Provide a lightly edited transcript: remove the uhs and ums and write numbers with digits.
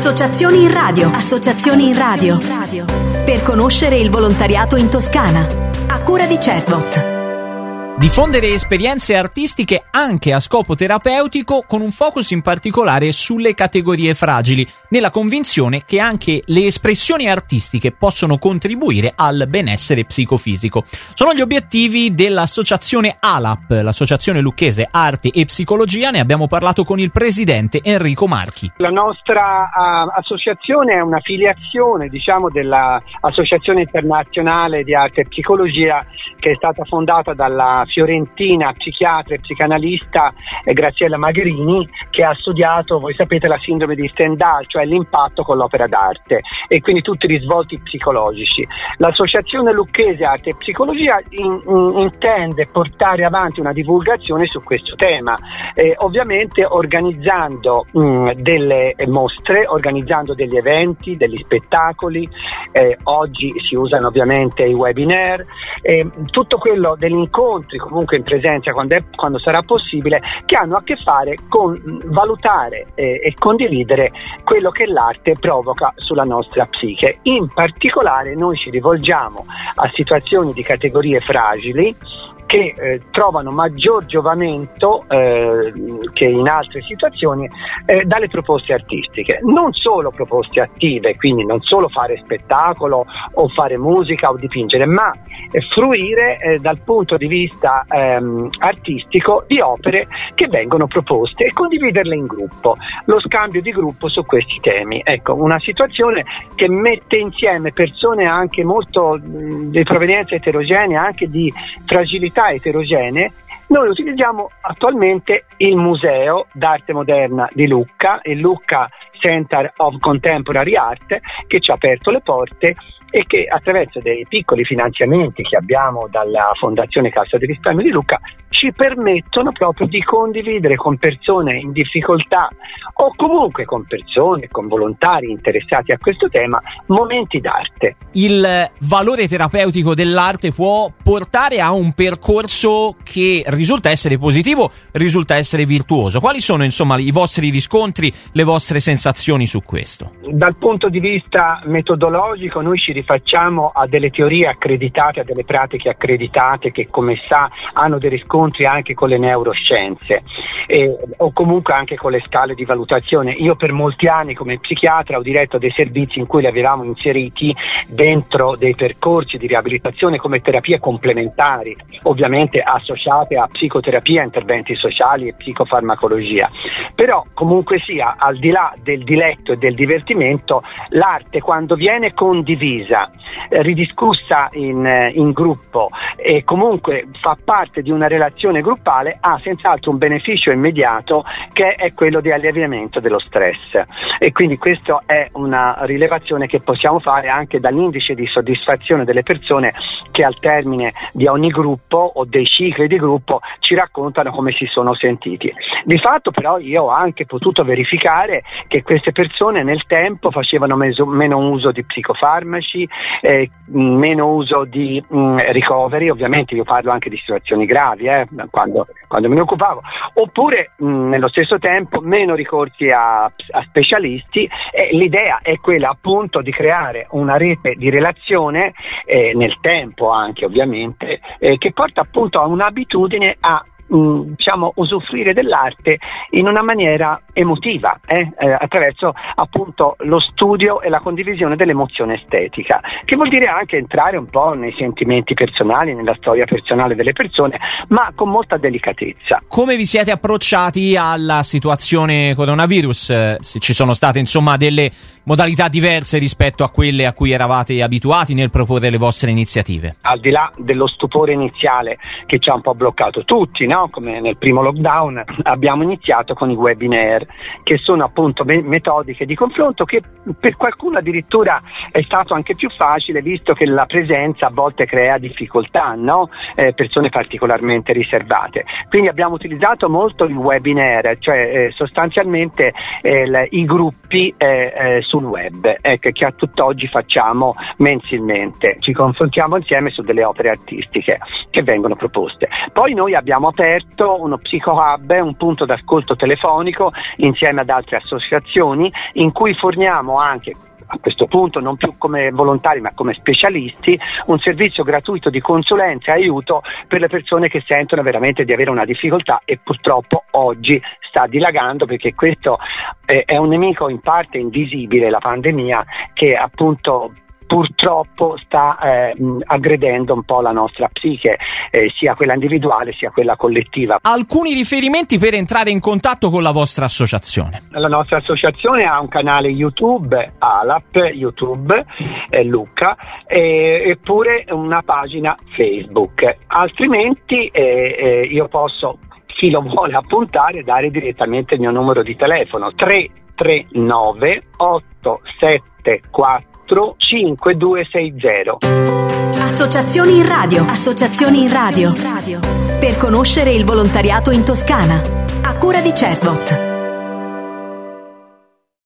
Associazioni in radio. Associazioni in radio. Per conoscere il volontariato in Toscana. A cura di CESVOT. Diffondere esperienze artistiche anche a scopo terapeutico, con un focus in particolare sulle categorie fragili, nella convinzione che anche le espressioni artistiche possono contribuire al benessere psicofisico. Sono gli obiettivi dell'associazione ALAP, l'Associazione Lucchese Arte e Psicologia. Ne abbiamo parlato con il presidente Enrico Marchi. La nostra associazione è una filiazione, dell'Associazione Internazionale di Arte e Psicologia, che è stata fondata dalla fiorentina psichiatra e psicanalista Graziella Magherini, che ha studiato, voi sapete, la sindrome di Stendhal, cioè l'impatto con l'opera d'arte e quindi tutti i risvolti psicologici. L'Associazione Lucchese Arte e Psicologia intende portare avanti una divulgazione su questo tema, ovviamente organizzando delle mostre, organizzando degli eventi, degli spettacoli, oggi si usano ovviamente i webinar, tutto quello degli incontri comunque in presenza quando sarà possibile, che hanno a che fare con valutare e condividere quello che l'arte provoca sulla nostra psiche. In particolare noi ci rivolgiamo a situazioni di categorie fragili che trovano maggior giovamento che in altre situazioni dalle proposte artistiche. Non solo proposte attive, quindi non solo fare spettacolo o fare musica o dipingere, ma fruire dal punto di vista artistico di opere che vengono proposte e condividerle in gruppo, lo scambio di gruppo su questi temi. Ecco, una situazione che mette insieme persone anche molto di provenienza eterogenea, anche di fragilità eterogenee. Noi utilizziamo attualmente il Museo d'Arte Moderna di Lucca, il Lucca Center of Contemporary Art, che ci ha aperto le porte e che attraverso dei piccoli finanziamenti che abbiamo dalla Fondazione Cassa di Risparmio di Lucca ci permettono proprio di condividere con persone in difficoltà o comunque con persone, con volontari interessati a questo tema, momenti d'arte. Il valore terapeutico dell'arte può portare a un percorso che risulta essere positivo, risulta essere virtuoso. Quali sono insomma i vostri riscontri, le vostre sensazioni su questo? Dal punto di vista metodologico noi ci rifacciamo a delle teorie accreditate, a delle pratiche accreditate che, come sa, hanno dei riscontri anche con le neuroscienze o comunque anche con le scale di valutazione. Io per molti anni come psichiatra ho diretto dei servizi in cui li avevamo inseriti dentro dei percorsi di riabilitazione come terapie complementari, ovviamente associate a psicoterapia, interventi sociali e psicofarmacologia. Però comunque sia, al di là del diletto e del divertimento, l'arte, quando viene condivisa, ridiscussa in gruppo e comunque fa parte di una relazione gruppale, ha senz'altro un beneficio immediato, che è quello di alleviamento dello stress. E quindi questa è una rilevazione che possiamo fare anche dall'indice di soddisfazione delle persone, che al termine di ogni gruppo o dei cicli di gruppo ci raccontano come si sono sentiti. Di fatto però io ho anche potuto verificare che queste persone nel tempo facevano meno uso di psicofarmaci, meno uso di ricoveri, ovviamente io parlo anche di situazioni gravi quando me ne occupavo, oppure nello stesso tempo meno ricorsi a specialisti. L'idea è quella appunto di creare una rete di relazione nel tempo anche ovviamente, che porta appunto a un'abitudine a usufruire dell'arte in una maniera emotiva, attraverso appunto lo studio e la condivisione dell'emozione estetica, che vuol dire anche entrare un po' nei sentimenti personali, nella storia personale delle persone, ma con molta delicatezza. Come vi siete approcciati alla situazione coronavirus? Se ci sono state insomma delle modalità diverse rispetto a quelle a cui eravate abituati nel proporre le vostre iniziative? Al di là dello stupore iniziale che ci ha un po' bloccato tutti, no? Come nel primo lockdown, abbiamo iniziato con i webinar, che sono appunto metodiche di confronto che per qualcuno addirittura è stato anche più facile, visto che la presenza a volte crea difficoltà, no? Persone particolarmente riservate. Quindi abbiamo utilizzato molto il webinar, cioè sostanzialmente i gruppi sul web, che a tutt'oggi facciamo mensilmente. Ci confrontiamo insieme su delle opere artistiche che vengono proposte. Poi noi abbiamo aperto aperto uno psico-hub, un punto d'ascolto telefonico insieme ad altre associazioni, in cui forniamo anche, a questo punto non più come volontari ma come specialisti, un servizio gratuito di consulenza e aiuto per le persone che sentono veramente di avere una difficoltà, e purtroppo oggi sta dilagando, perché questo è un nemico in parte invisibile, la pandemia, che appunto purtroppo sta aggredendo un po' la nostra psiche, sia quella individuale sia quella collettiva. Alcuni riferimenti per entrare in contatto con la vostra associazione. La nostra associazione ha un canale YouTube, ALAP, YouTube, Lucca, eppure una pagina Facebook. Altrimenti io posso, chi lo vuole appuntare, dare direttamente il mio numero di telefono: 339 874 5260. Associazioni in radio. Associazioni in radio. Per conoscere il volontariato in Toscana. A cura di CESVOT.